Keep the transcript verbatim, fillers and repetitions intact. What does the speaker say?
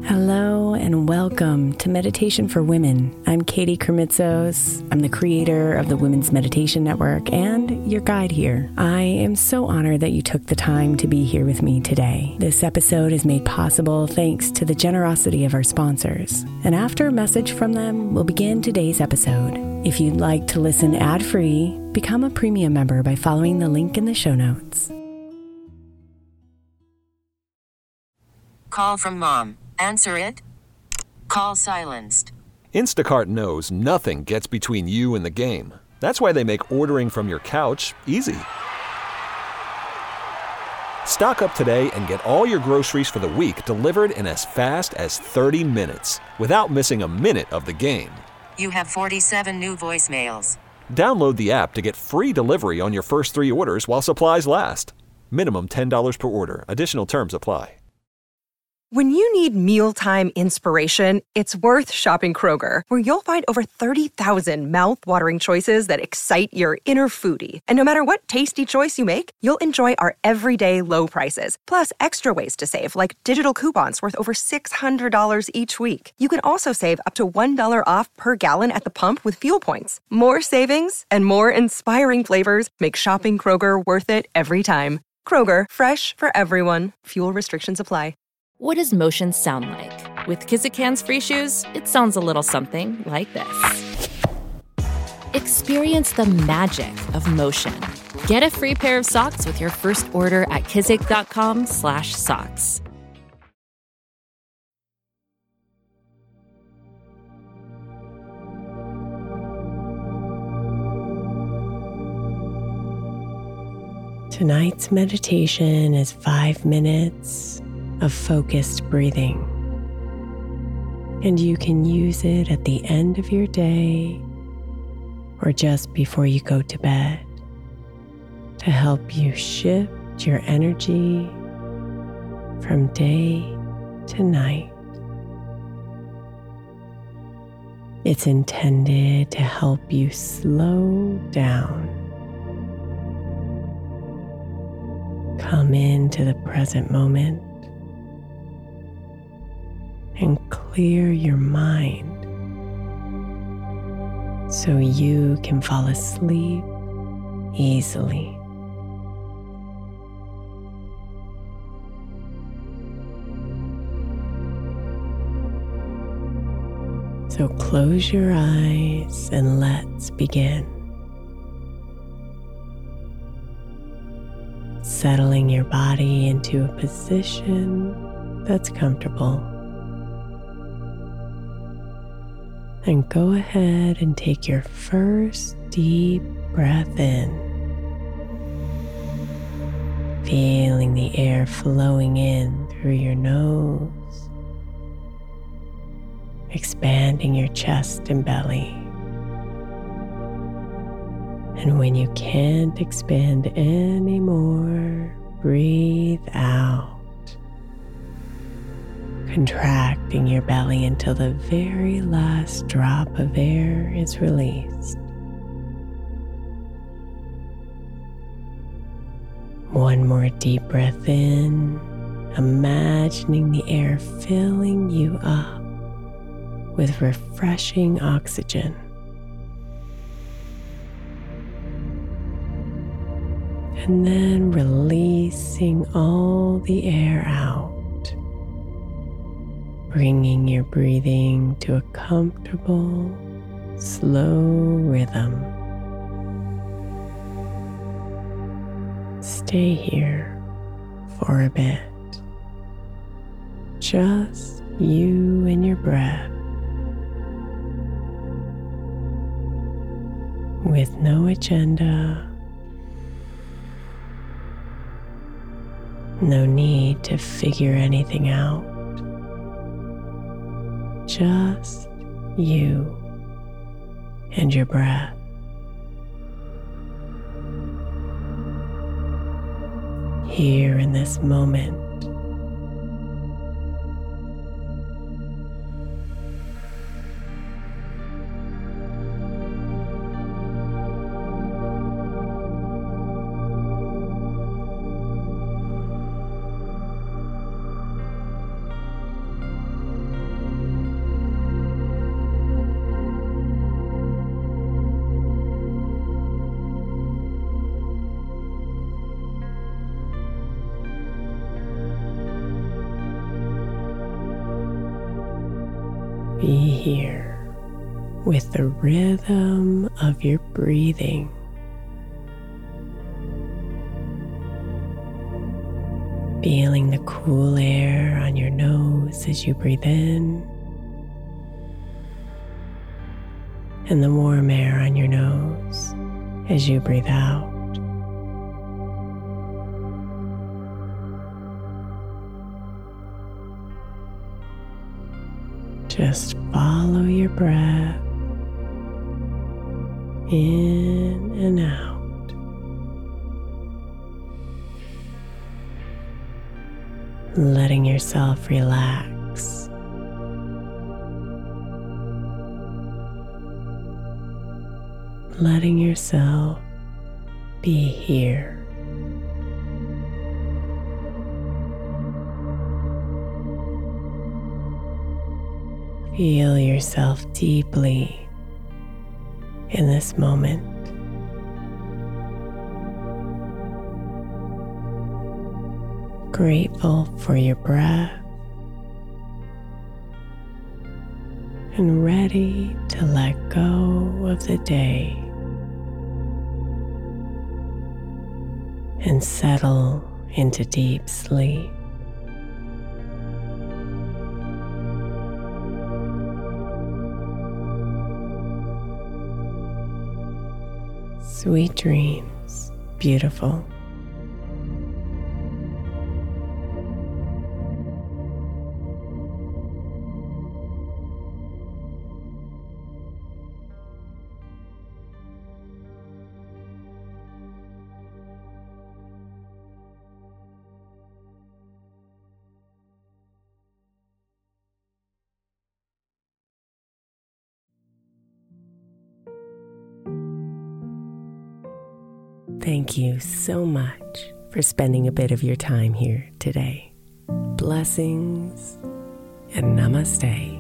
Hello and welcome to Meditation for Women. I'm Katie Kermitzos. I'm the creator of the Women's Meditation Network and your guide here. I am so honored that you took the time to be here with me today. This episode is made possible thanks to the generosity of our sponsors. And after a message from them, we'll begin today's episode. If you'd like to listen ad-free, become a premium member by following the link in the show notes. Call from mom. Answer it. Call silenced. Instacart knows nothing gets between you and the game. That's why they make ordering from your couch easy. Stock up today and get all your groceries for the week delivered in as fast as thirty minutes without missing a minute of the game. You have forty-seven new voicemails. Download the app to get free delivery on your first three orders while supplies last. Minimum ten dollars per order. Additional terms apply. When you need mealtime inspiration, it's worth shopping Kroger, where you'll find over thirty thousand mouth-watering choices that excite your inner foodie. And no matter what tasty choice you make, you'll enjoy our everyday low prices, plus extra ways to save, like digital coupons worth over six hundred dollars each week. You can also save up to one dollar off per gallon at the pump with fuel points. More savings and more inspiring flavors make shopping Kroger worth it every time. Kroger, fresh for everyone. Fuel restrictions apply. What does motion sound like? With Kizikans free shoes, it sounds a little something like this. Experience the magic of motion. Get a free pair of socks with your first order at kizik.com slash socks. Tonight's meditation is five minutes of focused breathing. And you can use it at the end of your day or just before you go to bed to help you shift your energy from day to night. It's intended to help you slow down, come into the present moment, and clear your mind so you can fall asleep easily. So close your eyes and let's begin. Settling your body into a position that's comfortable. And go ahead and take your first deep breath in, feeling the air flowing in through your nose, expanding your chest and belly. And when you can't expand anymore, breathe out, contracting your belly until the very last drop of air is released. One more deep breath in, imagining the air filling you up with refreshing oxygen. And then releasing all the air out, bringing your breathing to a comfortable, slow rhythm. Stay here for a bit, just you and your breath, with no agenda, no need to figure anything out. Just you and your breath. Here in this moment, Be here with the rhythm of your breathing. Feeling the cool air on your nose as you breathe in, and the warm air on your nose as you breathe out. Just follow your breath in and out. Letting yourself relax. Letting yourself be here. Feel yourself deeply in this moment. Grateful for your breath and ready to let go of the day and settle into deep sleep. Sweet dreams, beautiful. Thank you so much for spending a bit of your time here today. Blessings and namaste.